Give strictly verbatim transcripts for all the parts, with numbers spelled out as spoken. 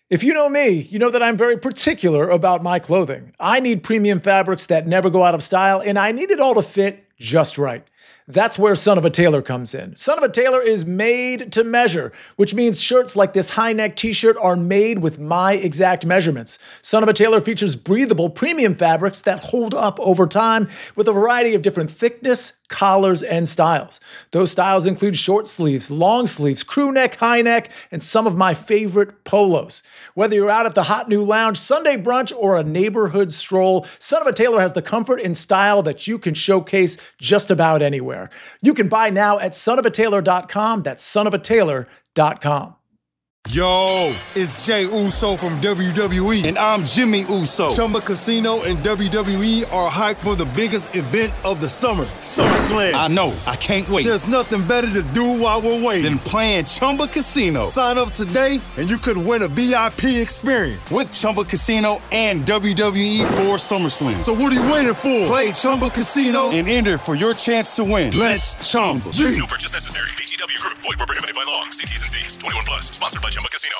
If you know me, you know that I'm very particular about my clothing. I need premium fabrics that never go out of style, and I need it all to fit just right. That's where Son of a Tailor comes in. Son of a Tailor is made to measure, which means shirts like this high-neck t-shirt are made with my exact measurements. Son of a Tailor features breathable premium fabrics that hold up over time with a variety of different thickness, collars, and styles. Those styles include short sleeves, long sleeves, crew neck, high neck, and some of my favorite polos. Whether you're out at the hot new lounge, Sunday brunch, or a neighborhood stroll, Son of a Tailor has the comfort and style that you can showcase just about anywhere. You can buy now at son of a tailor dot com. That's son of a tailor dot com. Yo, it's Jay Uso from W W E. And I'm Jimmy Uso. Chumba Casino and W W E are hyped for the biggest event of the summer, SummerSlam. I know. I can't wait. There's nothing better to do while we're waiting than playing Chumba Casino. Sign up today and you could win a V I P experience with Chumba Casino and W W E for SummerSlam. So what are you waiting for? Play Chumba Casino and enter for your chance to win. Let's Chumba. No purchase necessary. V G W Group. Void where prohibited by law. See T's and C's. twenty-one plus. Sponsored by Chumba Casino.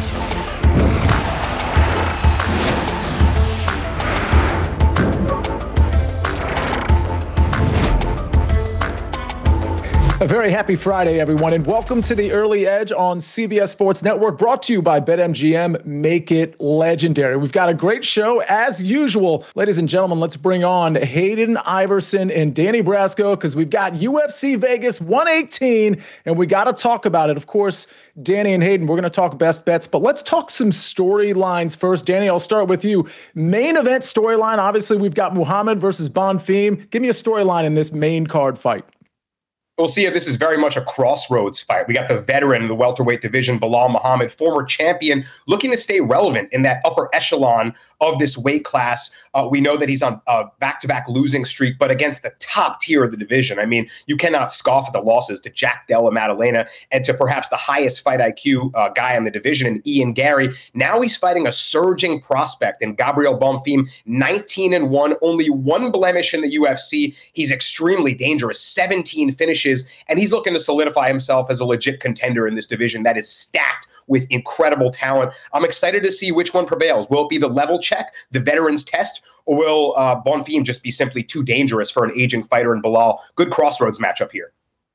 A very happy Friday, everyone, and welcome to the Early Edge on C B S Sports Network, brought to you by BetMGM. Make it legendary. We've got a great show, as usual. Ladies and gentlemen, let's bring on Hayden Iverson and Danny Brasco, because we've got U F C Vegas one eighteen, and we got to talk about it. Of course, Danny and Hayden, we're going to talk best bets, but let's talk some storylines first. Danny, I'll start with you. Main event storyline, obviously, we've got Muhammad versus Bonfim. Give me a storyline in this main card fight. We'll see if this is very much a crossroads fight. We got the veteran of the welterweight division, Belal Muhammad, former champion, looking to stay relevant in that upper echelon of this weight class. Uh, we know that he's on a back-to-back losing streak, but against the top tier of the division. I mean, you cannot scoff at the losses to Jack Della Maddalena and to perhaps the highest fight I Q uh, guy in the division, in Ian Gary. Now he's fighting a surging prospect in Gabriel Bonfim, nineteen and one, only one blemish in the U F C. He's extremely dangerous, seventeen finishes. And he's looking to solidify himself as a legit contender in this division that is stacked with incredible talent. I'm excited to see which one prevails. Will it be the level check, the veterans test, or will uh, Bonfim just be simply too dangerous for an aging fighter in Belal? Good crossroads matchup here.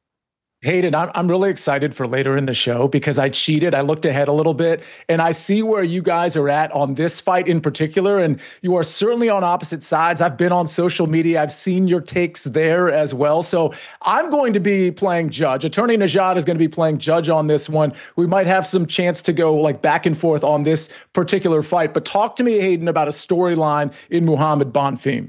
Hayden, I'm, I'm really excited for later in the show because I cheated. I looked ahead a little bit and I see where you guys are at on this fight in particular. And you are certainly on opposite sides. I've been on social media. I've seen your takes there as well. So I'm going to be playing judge. Attorney Najad is going to be playing judge on this one. We might have some chance to go like back and forth on this particular fight. But talk to me, Hayden, about a storyline in Muhammad Bonfim.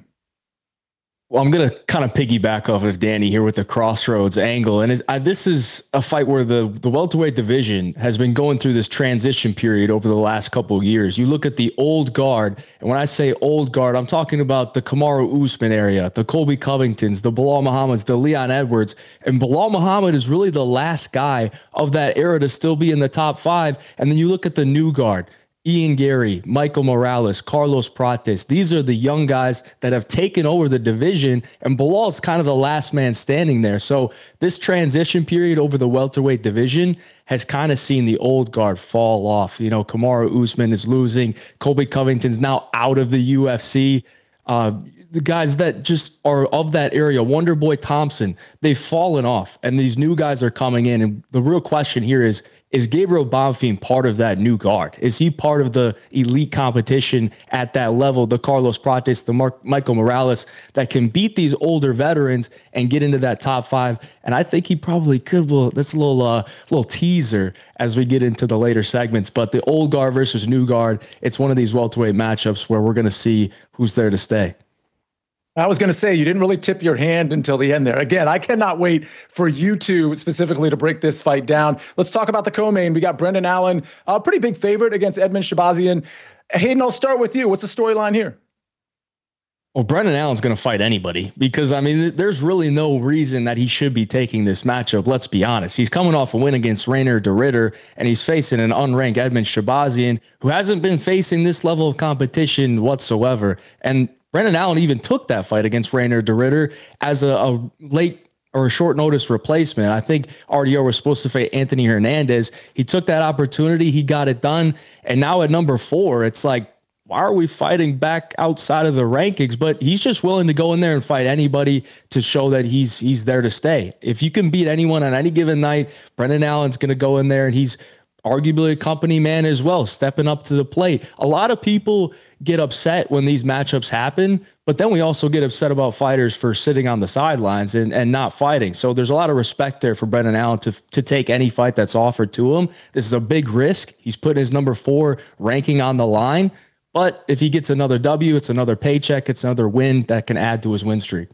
Well, I'm going to kind of piggyback off of Danny here with the crossroads angle. And it's, I, this is a fight where the, the welterweight division has been going through this transition period over the last couple of years. You look at the old guard, and when I say old guard, I'm talking about the Kamaru Usman area, the Colby Covingtons, the Belal Muhammads, the Leon Edwards. And Belal Muhammad is really the last guy of that era to still be in the top five. And then you look at the new guard. Ian Gary, Michael Morales, Carlos Prates. These are the young guys that have taken over the division, and Belal is kind of the last man standing there. So this transition period over the welterweight division has kind of seen the old guard fall off. You know, Kamaru Usman is losing. Colby Covington's now out of the U F C. Uh, the guys that just are of that area, Wonderboy Thompson, they've fallen off, and these new guys are coming in. And the real question here is, Is Gabriel Bonfim part of that new guard? Is he part of the elite competition at that level, the Carlos Prates, the Mark, Michael Morales, that can beat these older veterans and get into that top five? And I think he probably could. Well, that's a little, uh, little teaser as we get into the later segments. But the old guard versus new guard, it's one of these welterweight matchups where we're going to see who's there to stay. I was going to say, you didn't really tip your hand until the end there. Again, I cannot wait for you two specifically to break this fight down. Let's talk about the co-main. We got Brendan Allen, a pretty big favorite against Edmund Shabazian. Hayden, I'll start with you. What's the storyline here? Well, Brendan Allen's going to fight anybody because, I mean, there's really no reason that he should be taking this matchup. Let's be honest. He's coming off a win against Rainer de Ritter, and he's facing an unranked Edmund Shabazian who hasn't been facing this level of competition whatsoever. And Brendan Allen even took that fight against Rainer de Ritter as a, a late or a short notice replacement. I think R D O was supposed to fight Anthony Hernandez. He took that opportunity. He got it done. And now at number four, it's like, why are we fighting back outside of the rankings? But he's just willing to go in there and fight anybody to show that he's he's there to stay. If you can beat anyone on any given night, Brendan Allen's going to go in there, and he's arguably a company man as well, stepping up to the plate. A lot of people get upset when these matchups happen, but then we also get upset about fighters for sitting on the sidelines and, and not fighting. So there's a lot of respect there for Brendan Allen to, to take any fight that's offered to him. This is a big risk. He's putting his number four ranking on the line. But if he gets another W, it's another paycheck, it's another win that can add to his win streak.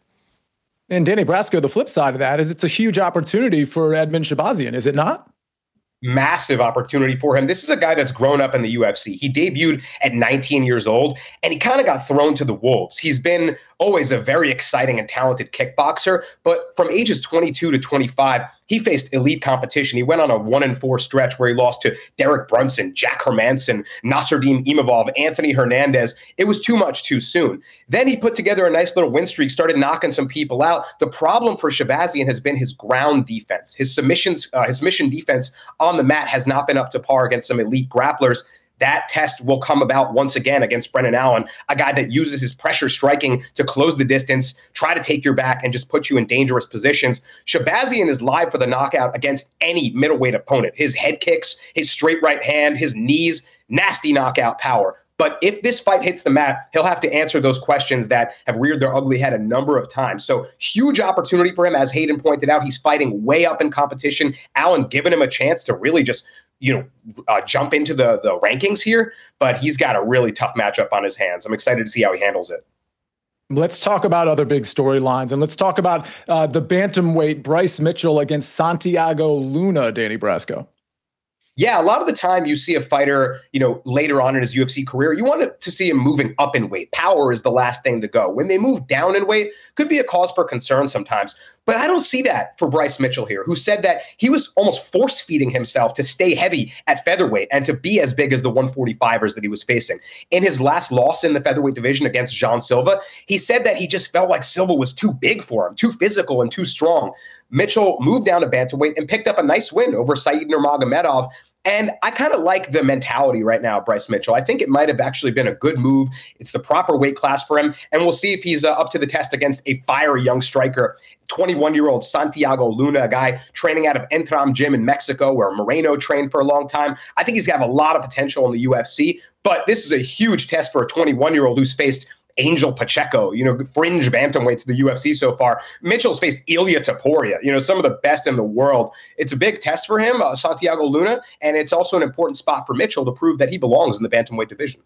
And Danny Brasco, the flip side of that is it's a huge opportunity for Edmen Shahbazyan, is it not? Massive opportunity for him. This is a guy that's grown up in the U F C. He debuted at nineteen years old, and he kind of got thrown to the wolves. He's been always a very exciting and talented kickboxer, but from ages twenty-two to twenty-five, he faced elite competition. He went on a one and four stretch where he lost to Derek Brunson, Jack Hermanson, Nasruddin Imavov, Anthony Hernandez. It was too much too soon. Then he put together a nice little win streak, started knocking some people out. The problem for Shahbazyan has been his ground defense. His submissions, uh, his submission defense on the mat has not been up to par against some elite grapplers. That test will come about once again against Brendan Allen, a guy that uses his pressure striking to close the distance, try to take your back, and just put you in dangerous positions. Shahbazyan is live for the knockout against any middleweight opponent. His head kicks, his straight right hand, his knees, nasty knockout power. But if this fight hits the mat, he'll have to answer those questions that have reared their ugly head a number of times. So huge opportunity for him. As Hayden pointed out, he's fighting way up in competition. Allen giving him a chance to really just, you know, uh, jump into the, the rankings here. But he's got a really tough matchup on his hands. I'm excited to see how he handles it. Let's talk about other big storylines. And let's talk about uh, the bantamweight Bryce Mitchell against Santiago Luna, Danny Brasco. Yeah, a lot of the time you see a fighter, you know, later on in his U F C career, you want to see him moving up in weight. Power is the last thing to go. When they move down in weight, could be a cause for concern sometimes. But I don't see that for Bryce Mitchell here, who said that he was almost force-feeding himself to stay heavy at featherweight and to be as big as the one forty-fivers that he was facing. In his last loss in the featherweight division against Jean Silva, he said that he just felt like Silva was too big for him, too physical and too strong. Mitchell moved down to bantamweight and picked up a nice win over Said Nurmagomedov. And I kind of like the mentality right now, Bryce Mitchell. I think it might have actually been a good move. It's the proper weight class for him. And we'll see if he's uh, up to the test against a fiery young striker, twenty-one-year-old Santiago Luna, a guy training out of Entram Gym in Mexico where Moreno trained for a long time. I think he's got a lot of potential in the U F C. But this is a huge test for a twenty-one-year-old who's faced Angel Pacheco, you know, fringe bantamweights of the U F C so far. Mitchell's faced Ilya Taporia, you know, some of the best in the world. It's a big test for him, uh, Santiago Luna, and it's also an important spot for Mitchell to prove that he belongs in the bantamweight division.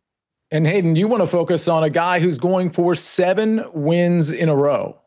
And Hayden, you want to focus on a guy who's going for seven wins in a row.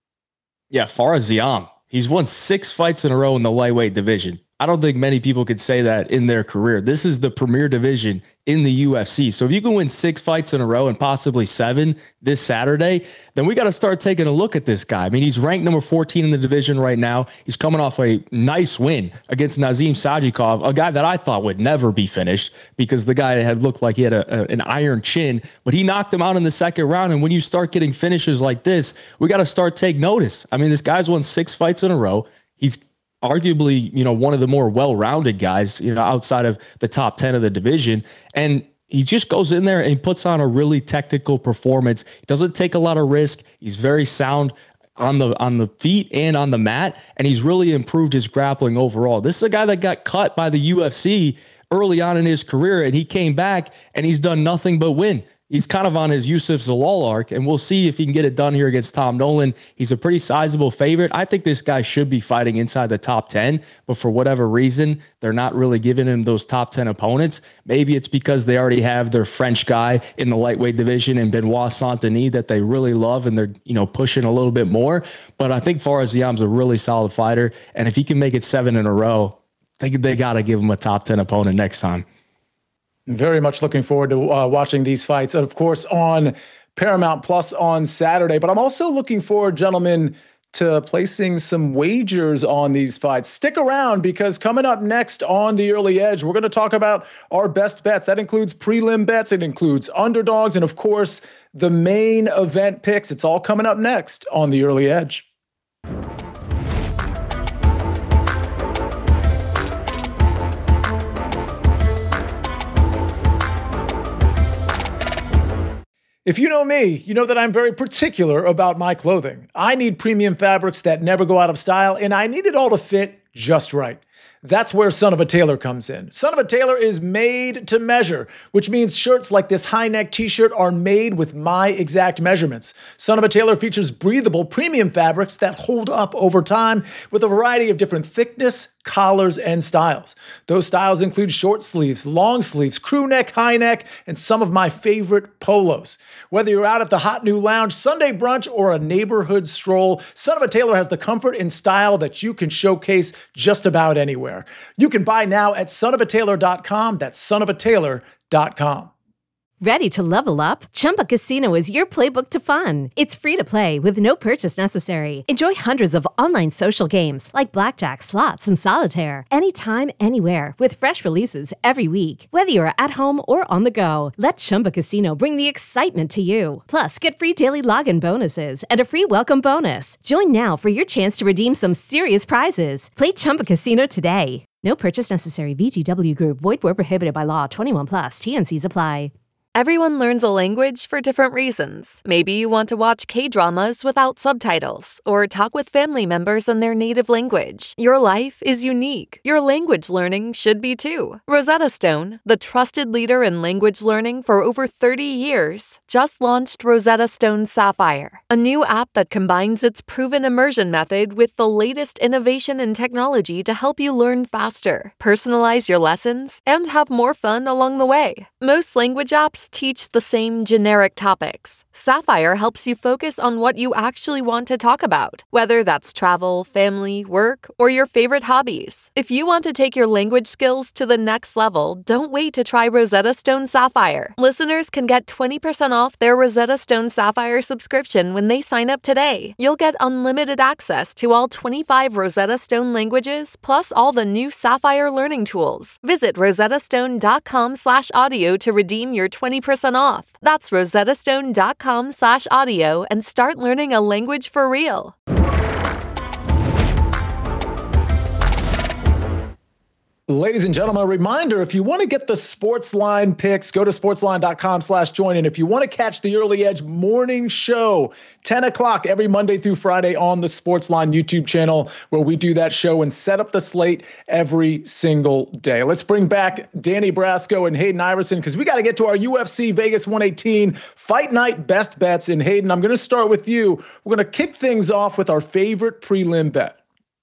Yeah, Fares Ziam. He's won six fights in a row in the lightweight division. I don't think many people could say that in their career. This is the premier division in the U F C. So if you can win six fights in a row and possibly seven this Saturday, then we got to start taking a look at this guy. I mean, he's ranked number fourteen in the division right now. He's coming off a nice win against Nazim Sajikov, a guy that I thought would never be finished because the guy had looked like he had a, a, an iron chin, but he knocked him out in the second round. And when you start getting finishes like this, we got to start take notice. I mean, this guy's won six fights in a row. He's arguably, you know, one of the more well-rounded guys, you know, outside of the top ten of the division. And he just goes in there and he puts on a really technical performance. He doesn't take a lot of risk. He's very sound on the, on the feet and on the mat. And he's really improved his grappling overall. This is a guy that got cut by the U F C early on in his career, and he came back and he's done nothing but win. He's kind of on his Yusuf Zalal arc, and we'll see if he can get it done here against Tom Nolan. He's a pretty sizable favorite. I think this guy should be fighting inside the top ten, but for whatever reason, they're not really giving him those top ten opponents. Maybe it's because they already have their French guy in the lightweight division and Benoit Saint-Denis that they really love, and they're, you know, pushing a little bit more. But I think Fares Ziam's a really solid fighter, and if he can make it seven in a row, they, they got to give him a top ten opponent next time. Very much looking forward to uh, watching these fights, of course, on Paramount Plus on Saturday. But I'm also looking forward, gentlemen, to placing some wagers on these fights. Stick around, because coming up next on The Early Edge, we're going to talk about our best bets. That includes prelim bets. It includes underdogs. And, of course, the main event picks. It's all coming up next on The Early Edge. If you know me, you know that I'm very particular about my clothing. I need premium fabrics that never go out of style, and I need it all to fit just right. That's where Son of a Tailor comes in. Son of a Tailor is made to measure, which means shirts like this high-neck t-shirt are made with my exact measurements. Son of a Tailor features breathable premium fabrics that hold up over time with a variety of different thickness, collars, and styles. Those styles include short sleeves, long sleeves, crew neck, high neck, and some of my favorite polos. Whether you're out at the hot new lounge, Sunday brunch, or a neighborhood stroll, Son of a Tailor has the comfort and style that you can showcase just about anywhere. You can buy now at son of a tailor dot com. That's son of a tailor dot com. Ready to level up? Chumba Casino is your playbook to fun. It's free to play with no purchase necessary. Enjoy hundreds of online social games like blackjack, slots, and solitaire anytime, anywhere with fresh releases every week. Whether you're at home or on the go, let Chumba Casino bring the excitement to you. Plus, get free daily login bonuses and a free welcome bonus. Join now for your chance to redeem some serious prizes. Play Chumba Casino today. No purchase necessary. V G W Group. Void where prohibited by law. twenty-one plus. T and C's apply. Everyone learns a language for different reasons. Maybe you want to watch K-dramas without subtitles or talk with family members in their native language. Your life is unique. Your language learning should be too. Rosetta Stone, the trusted leader in language learning for over thirty years, just launched Rosetta Stone Sapphire, a new app that combines its proven immersion method with the latest innovation in technology to help you learn faster, personalize your lessons, and have more fun along the way. Most language apps teach the same generic topics. Sapphire helps you focus on what you actually want to talk about, whether that's travel, family, work, or your favorite hobbies. If you want to take your language skills to the next level, don't wait to try Rosetta Stone Sapphire. Listeners can get twenty percent off their Rosetta Stone Sapphire subscription when they sign up today. You'll get unlimited access to all twenty-five Rosetta Stone languages, plus all the new Sapphire learning tools. Visit rosettastone.com slash audio to redeem your twenty percent off. That's rosettastone.com slash audio and start learning a language for real. Ladies and gentlemen, a reminder, if you want to get the Sportsline picks, go to sportsline.com slash join. And if you want to catch the Early Edge morning show, ten o'clock every Monday through Friday on the Sportsline YouTube channel, where we do that show and set up the slate every single day. Let's bring back Danny Brasco and Hayden Iverson, because we got to get to our U F C Vegas one eighteen Fight Night Best Bets. And Hayden, I'm going to start with you. We're going to kick things off with our favorite prelim bet.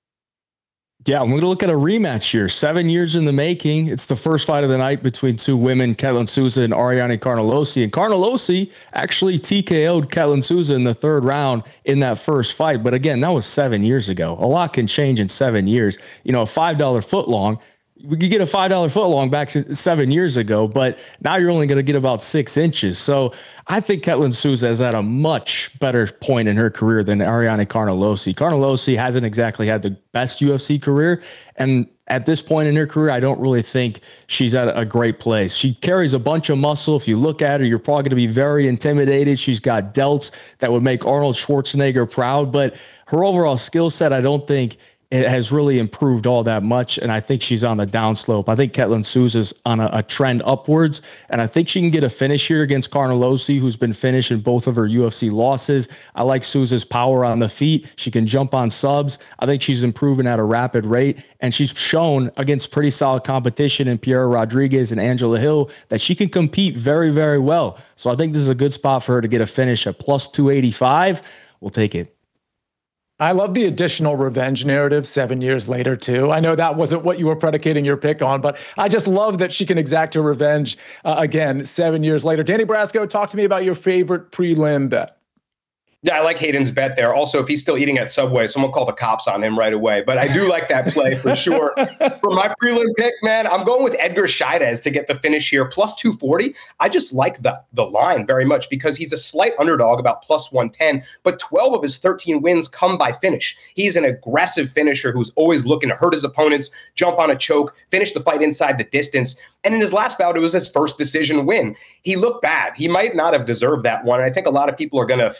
Yeah, I'm going to look at a rematch here. Seven years in the making. It's the first fight of the night between two women, Ketlen Souza and Ariane Carnelossi. And Carnelossi actually T K O'd Ketlen Souza in the third round in that first fight. But again, that was seven years ago. A lot can change in seven years. You know, a five dollar foot long, we could get a five dollar foot long back seven years ago, but now you're only going to get about six inches. So I think Ketlen Souza is at a much better point in her career than Ariane Carnelossi. Carnelossi hasn't exactly had the best U F C career. And at this point in her career, I don't really think she's at a great place. She carries a bunch of muscle. If you look at her, you're probably going to be very intimidated. She's got delts that would make Arnold Schwarzenegger proud, but her overall skill set, I don't think it has really improved all that much. And I think she's on the downslope. I think Ketlen Souza's on a, a trend upwards. And I think she can get a finish here against Carnelossi, who's been finished in both of her U F C losses. I like Souza's power on the feet. She can jump on subs. I think she's improving at a rapid rate. And she's shown against pretty solid competition in Piera Rodriguez and Angela Hill that she can compete very, very well. So I think this is a good spot for her to get a finish at plus two eighty-five. We'll take it. I love the additional revenge narrative seven years later, too. I know that wasn't what you were predicating your pick on, but I just love that she can exact her revenge uh, again seven years later. Danny Brasco, talk to me about your favorite prelim bet. Yeah, I like Hayden's bet there. Also, if he's still eating at Subway, someone call the cops on him right away. But I do like that play for sure. For my prelim pick, man, I'm going with Edgar Chairez to get the finish here, plus two forty. I just like the, the line very much because he's a slight underdog, about plus one ten, but twelve of his thirteen wins come by finish. He's an aggressive finisher who's always looking to hurt his opponents, jump on a choke, finish the fight inside the distance. And in his last bout, it was his first decision win. He looked bad. He might not have deserved that one. And I think a lot of people are going to fade him because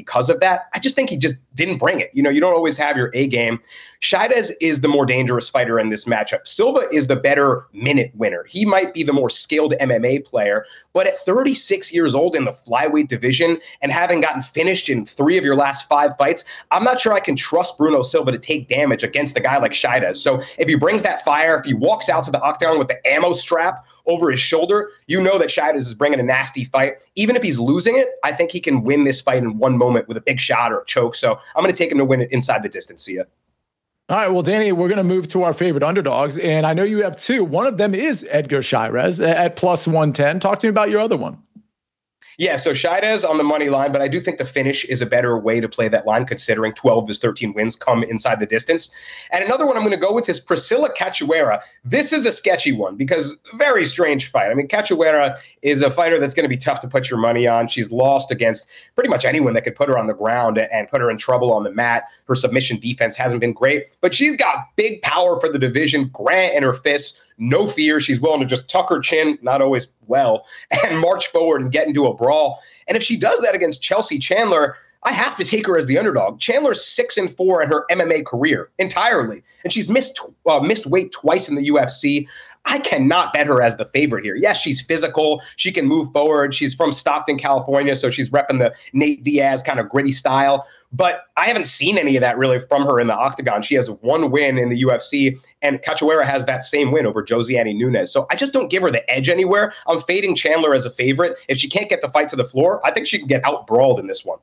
because of that. I just think he just didn't bring it. You know, you don't always have your A game. Chaidez is the more dangerous fighter in this matchup. Silva is the better minute winner. He might be the more skilled M M A player, but at thirty-six years old in the flyweight division and having gotten finished in three of your last five fights, I'm not sure I can trust Bruno Silva to take damage against a guy like Chaidez. So if he brings that fire, if he walks out to the octagon with the ammo strap over his shoulder, you know that Chaidez is bringing a nasty fight. Even if he's losing it, I think he can win this fight in one moment with a big shot or a choke. So I'm going to take him to win it inside the distance. See ya. All right, well, Danny, we're going to move to our favorite underdogs, and I know you have two. One of them is Edgar Chairez at plus one ten. Talk to me about your other one. Yeah, so Chaidez on the money line, but I do think the finish is a better way to play that line, considering twelve of his thirteen wins come inside the distance. And another one I'm going to go with is Priscilla Cachoeira. This is a sketchy one because very strange fight. I mean, Cachoeira is a fighter that's going to be tough to put your money on. She's lost against pretty much anyone that could put her on the ground and put her in trouble on the mat. Her submission defense hasn't been great, but she's got big power for the division, granite in her fists. No fear. She's willing to just tuck her chin, not always well, and march forward and get into a brawl. And if she does that against Chelsea Chandler, I have to take her as the underdog. Chandler's six and four in her M M A career entirely, and she's missed uh, missed weight twice in the U F C. I cannot bet her as the favorite here. Yes, she's physical. She can move forward. She's from Stockton, California, so she's repping the Nate Diaz kind of gritty style. But I haven't seen any of that really from her in the octagon. She has one win in the U F C, and Cachoeira has that same win over Josiane Nunes. So I just don't give her the edge anywhere. I'm fading Chandler as a favorite. If she can't get the fight to the floor, I think she can get out-brawled in this one.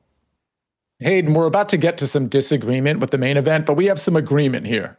Hayden, we're about to get to some disagreement with the main event, but we have some agreement here.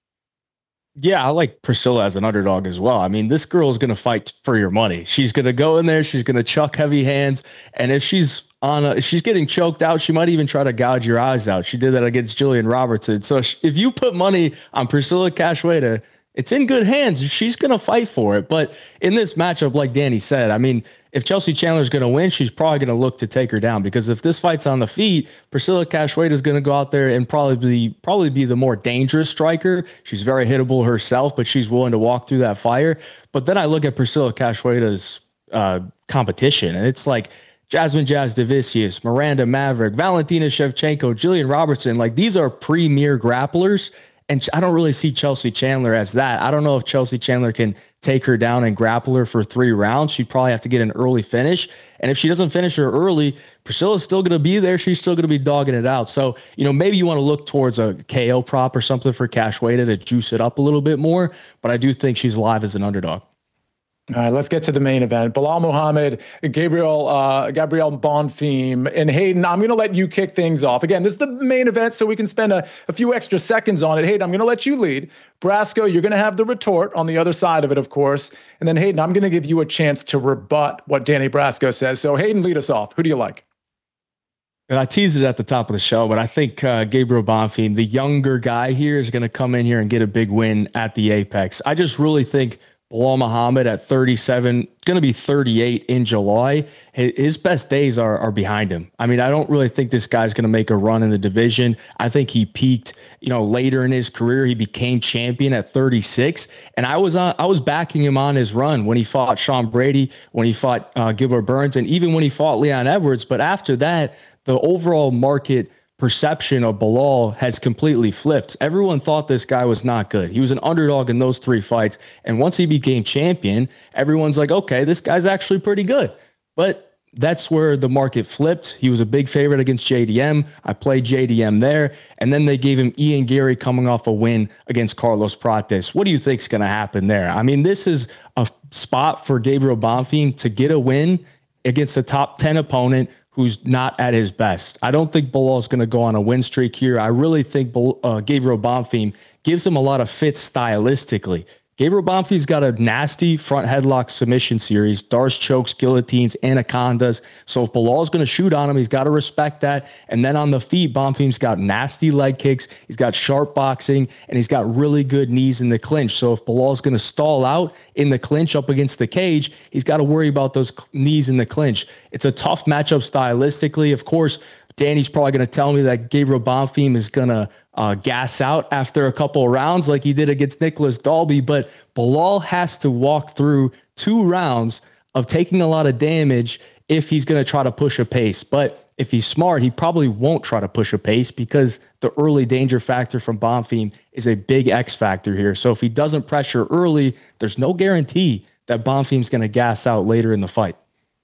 Yeah, I like Priscilla as an underdog as well. I mean, this girl is going to fight for your money. She's going to go in there. She's going to chuck heavy hands. And if she's on a, if she's getting choked out, she might even try to gouge your eyes out. She did that against Jillian Robertson. So if you put money on Priscilla Cachoeira, it's in good hands. She's going to fight for it. But in this matchup, like Danny said, I mean, if Chelsea Chandler is going to win, she's probably going to look to take her down, because if this fight's on the feet, Priscilla Cachoeira is going to go out there and probably be, probably be the more dangerous striker. She's very hittable herself, but she's willing to walk through that fire. But then I look at Priscilla Cachoeira's uh, competition, and it's like Jasmine Jasudavicius, Miranda Maverick, Valentina Shevchenko, Jillian Robertson. Like, these are premier grapplers. And I don't really see Chelsea Chandler as that. I don't know if Chelsea Chandler can take her down and grapple her for three rounds. She'd probably have to get an early finish. And if she doesn't finish her early, Priscilla's still going to be there. She's still going to be dogging it out. So, you know, maybe you want to look towards a K O prop or something for Cachoeira to juice it up a little bit more. But I do think she's live as an underdog. All right, let's get to the main event. Belal Muhammad, Gabriel, uh, Gabriel Bonfim, and Hayden. I'm going to let you kick things off. Again, this is the main event, so we can spend a, a few extra seconds on it. Hayden, I'm going to let you lead. Brasco, you're going to have the retort on the other side of it, of course. And then Hayden, I'm going to give you a chance to rebut what Danny Brasco says. So Hayden, lead us off. Who do you like? I teased it at the top of the show, but I think uh, Gabriel Bonfim, the younger guy here, is going to come in here and get a big win at the Apex. I just really think Belal Muhammad at thirty-seven, going to be thirty-eight in July. His best days are, are behind him. I mean, I don't really think this guy's going to make a run in the division. I think he peaked, you know, later in his career. He became champion at thirty-six, and I was on, I was backing him on his run when he fought Sean Brady, when he fought uh, Gilbert Burns, and even when he fought Leon Edwards. But after that, the overall market perception of Belal has completely flipped. Everyone thought this guy was not good. He was an underdog in those three fights. And once he became champion, everyone's like, okay, this guy's actually pretty good. But that's where the market flipped. He was a big favorite against J D M. I played J D M there. And then they gave him Ian Gary coming off a win against Carlos Prates. What do you think is going to happen there? I mean, this is a spot for Gabriel Bonfim to get a win against a top ten opponent who's not at his best. I don't think Belal is going to go on a win streak here. I really think uh, Gabriel Bonfim gives him a lot of fits stylistically. Gabriel Bonfim's got a nasty front headlock submission series, Darce chokes, guillotines, anacondas. So if Belal's going to shoot on him, he's got to respect that. And then on the feet, Bonfim's got nasty leg kicks, he's got sharp boxing, and he's got really good knees in the clinch. So if Belal's going to stall out in the clinch up against the cage, he's got to worry about those knees in the clinch. It's a tough matchup stylistically. Of course, Danny's probably going to tell me that Gabriel Bonfim is going to uh, gas out after a couple of rounds like he did against Nicholas Dalby, but Belal has to walk through two rounds of taking a lot of damage if he's going to try to push a pace. But if he's smart, he probably won't try to push a pace because the early danger factor from Bonfim is a big X factor here. So if he doesn't pressure early, there's no guarantee that Bonfim's going to gas out later in the fight.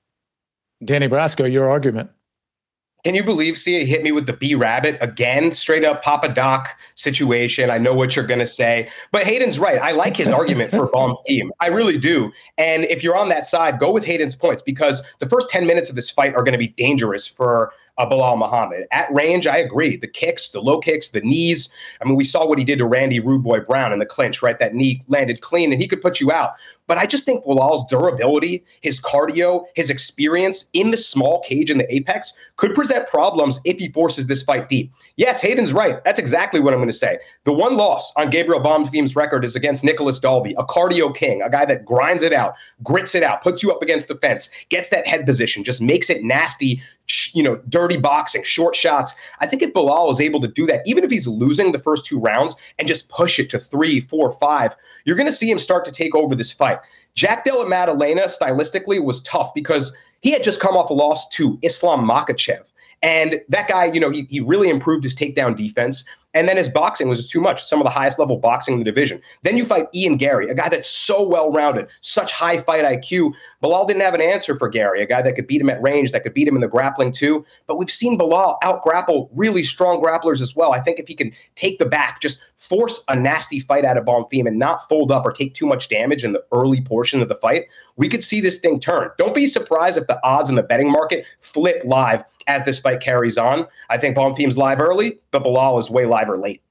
Danny Brasco, your argument. Can you believe Sia hit me with the B rabbit again? Straight up Papa Doc situation. I know what you're going to say, but Hayden's right. I like his argument for Bonfim. I really do. And if you're on that side, go with Hayden's points because the first ten minutes of this fight are going to be dangerous for uh, Belal Muhammad. At range, I agree. The kicks, the low kicks, the knees. I mean, we saw what he did to Randy Rude Boy Brown in the clinch, right? That knee landed clean and he could put you out. But I just think Belal's durability, his cardio, his experience in the small cage in the apex could present problems if he forces this fight deep. Yes, Hayden's right. That's exactly what I'm going to say. The one loss on Gabriel Bonfim's record is against Nicholas Dalby, a cardio king, a guy that grinds it out, grits it out, puts you up against the fence, gets that head position, just makes it nasty, you know, dirty boxing, short shots. I think if Belal is able to do that, even if he's losing the first two rounds and just push it to three, four, five, you're going to see him start to take over this fight. Jack Della Maddalena stylistically was tough because he had just come off a loss to Islam Makhachev. And that guy, you know, he, he really improved his takedown defense. And then his boxing was just too much, some of the highest level boxing in the division. Then you fight Ian Gary, a guy that's so well-rounded, such high fight I Q. Belal didn't have an answer for Gary, a guy that could beat him at range, that could beat him in the grappling too. But we've seen Belal out-grapple really strong grapplers as well. I think if he can take the back, just force a nasty fight out of Bonfim and not fold up or take too much damage in the early portion of the fight, we could see this thing turn. Don't be surprised if the odds in the betting market flip live as this fight carries on. I think Bonfim's live early, but Belal is way live or late.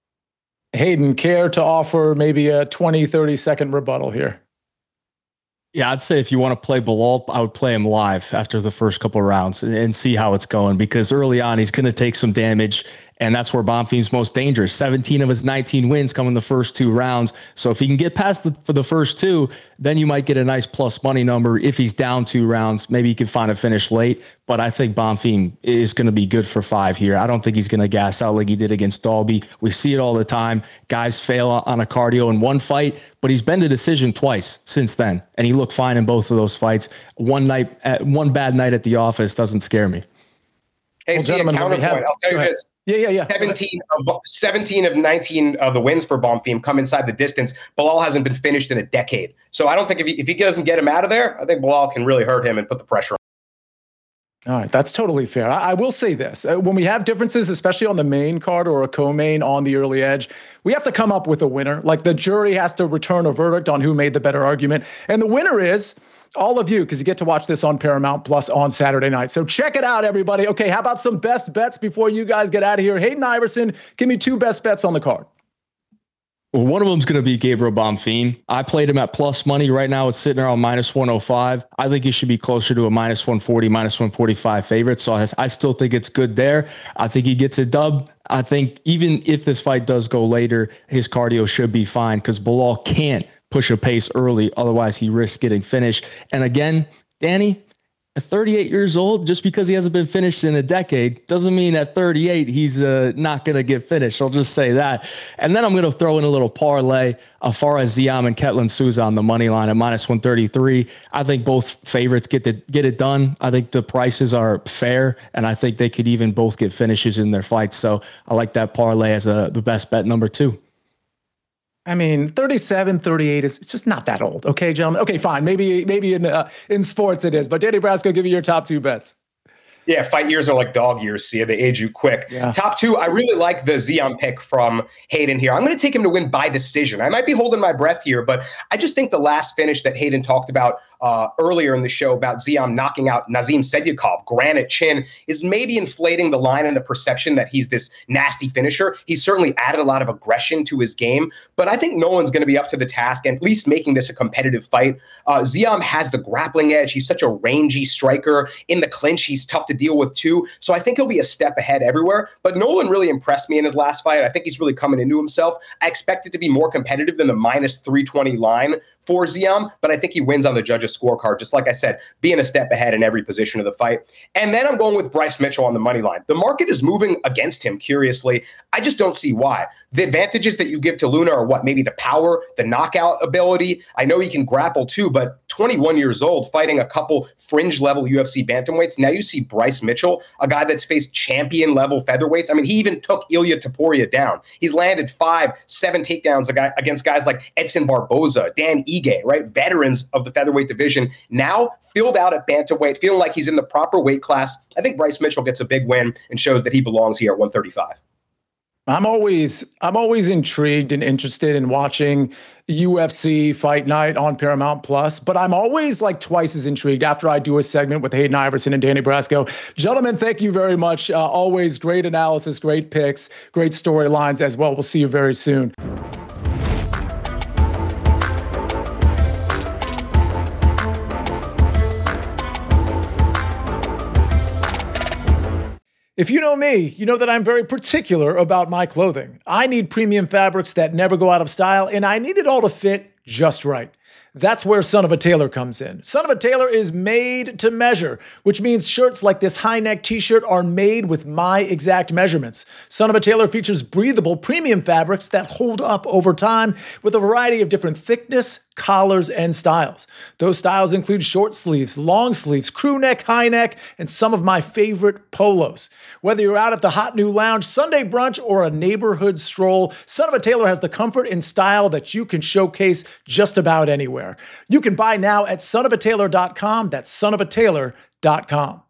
Hayden, care to offer maybe a twenty, thirty second rebuttal here? Yeah, I'd say if you want to play Belal, I would play him live after the first couple of rounds and, and see how it's going because early on he's going to take some damage. And that's where Bonfim's most dangerous. seventeen of his nineteen wins come in the first two rounds. So if he can get past the, for the first two, then you might get a nice plus money number. If he's down two rounds, maybe you can find a finish late. But I think Bonfim is going to be good for five here. I don't think he's going to gas out like he did against Dalby. We see it all the time. Guys fail on a cardio in one fight, but he's been to decision twice since then. And he looked fine in both of those fights. One night, one bad night at the office doesn't scare me. Hey, well, see a counterpoint. Have, I'll tell you this. Yeah, yeah, yeah. seventeen of, seventeen of nineteen of the wins for Bonfim come inside the distance. Belal hasn't been finished in a decade. So I don't think if he, if he doesn't get him out of there, I think Belal can really hurt him and put the pressure on. All right, that's totally fair. I, I will say this. Uh, when we have differences, especially on the main card or a co-main on the early edge, we have to come up with a winner. Like the jury has to return a verdict on who made the better argument. And the winner is all of you, because you get to watch this on Paramount Plus on Saturday night. So check it out, everybody. Okay, how about some best bets before you guys get out of here? Hayden Iverson, give me two best bets on the card. Well, one of them is going to be Gabriel Bonfim. I played him at plus money. Right now, it's sitting around minus one oh five. I think he should be closer to a minus one forty, minus one forty-five favorite. So I, I still think it's good there. I think he gets a dub. I think even if this fight does go later, his cardio should be fine because Belal can't push a pace early. Otherwise, he risks getting finished. And again, Danny, at thirty-eight years old, just because he hasn't been finished in a decade, doesn't mean at thirty-eight, he's uh, not going to get finished. I'll just say that. And then I'm going to throw in a little parlay as far as Ziam and Ketlin Souza on the money line at minus one thirty-three. I think both favorites get to get it done. I think the prices are fair, and I think they could even both get finishes in their fights. So I like that parlay as a, the best bet number two. I mean, thirty-seven, thirty-eight is it's just not that old. Okay, gentlemen. Okay, fine. Maybe maybe in uh, in sports it is. But Danny Brasco, give me your top two bets. Yeah, fight years are like dog years, see, they age you quick. Yeah. Top two, I really like the Ziam pick from Hayden here. I'm going to take him to win by decision. I might be holding my breath here, but I just think the last finish that Hayden talked about uh, earlier in the show about Ziam knocking out Nazim Sedyakov, granite chin, is maybe inflating the line and the perception that he's this nasty finisher. He's certainly added a lot of aggression to his game, but I think Nolan's going to be up to the task and at least making this a competitive fight. Uh, Ziam has the grappling edge. He's such a rangy striker. In the clinch, he's tough to deal with too. So I think he'll be a step ahead everywhere. But Nolan really impressed me in his last fight. I think he's really coming into himself. I expect it to be more competitive than the minus three twenty line for Ziam, but I think he wins on the judges' scorecard. Just like I said, being a step ahead in every position of the fight. And then I'm going with Bryce Mitchell on the money line. The market is moving against him, curiously. I just don't see why. The advantages that you give to Luna are what? Maybe the power, the knockout ability. I know he can grapple too, but twenty-one years old, fighting a couple fringe level U F C bantamweights. Now you see Bryce Mitchell, a guy that's faced champion level featherweights. I mean, he even took Ilya Topuria down. He's landed five, seven takedowns against guys like Edson Barboza, Dan Ige, right? Veterans of the featherweight division. Now filled out at bantamweight, feeling like he's in the proper weight class. I think Bryce Mitchell gets a big win and shows that he belongs here at one thirty-five. I'm always I'm always intrigued and interested in watching U F C Fight Night on Paramount Plus, but I'm always like twice as intrigued after I do a segment with Hayden Iverson and Danny Brasco. Gentlemen, thank you very much. Uh, always great analysis, great picks, great storylines as well. We'll see you very soon. If you know me, you know that I'm very particular about my clothing. I need premium fabrics that never go out of style, and I need it all to fit just right. That's where Son of a Tailor comes in. Son of a Tailor is made to measure, which means shirts like this high-neck t-shirt are made with my exact measurements. Son of a Tailor features breathable premium fabrics that hold up over time with a variety of different thickness, collars, and styles. Those styles include short sleeves, long sleeves, crew neck, high neck, and some of my favorite polos. Whether you're out at the hot new lounge, Sunday brunch, or a neighborhood stroll, Son of a Tailor has the comfort and style that you can showcase just about anywhere. You can buy now at son of a tailor dot com. That's son of a tailor dot com.